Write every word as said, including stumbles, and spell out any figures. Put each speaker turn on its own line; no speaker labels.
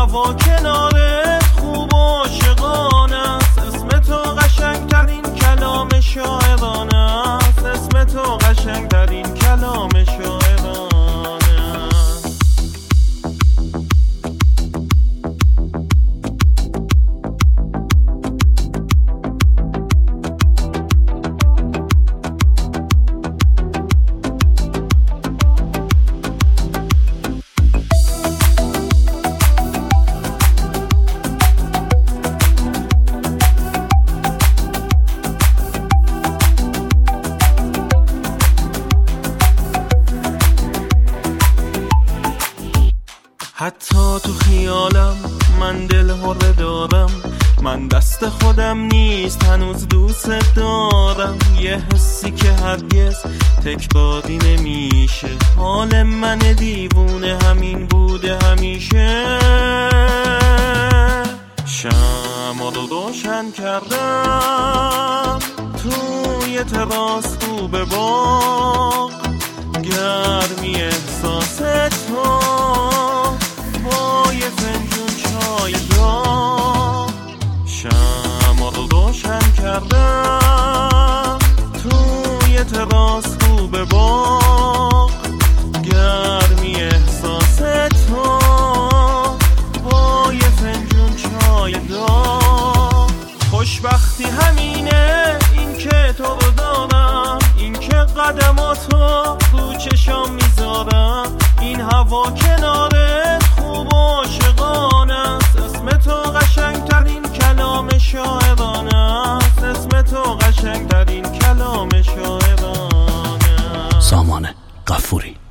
هوا کنارت خوب و عاشقانه است. اسم تو قشنگترین کلام شاعرانه است. اسم تو قشنگترین کلام شاعرانه. حتی تو خیالم من دل هره دارم، من دست خودم نیست هنوز دوست دارم. یه حسی که هرگز تکراری نمیشه، حال من دیوونه همین بوده همیشه. شمع رو روشن کردم توی تراس رو به باغ، گرمی احساس تو با یه فنجون چای داغ. شمع رو روشن کردم توی تراس رو به باغ، گرمی احساس تو با یه فنجون چای داغ. خوشبختی همینه این که تو رو دارم، این که قدماتو رو چشام میذارم. این هوا کنارت خوب و عاشقانه است. اسم تو قشنگترین کلام شاعرانه است. اسم تو قشنگترین کلام شاعرانه.
سامان غفوری.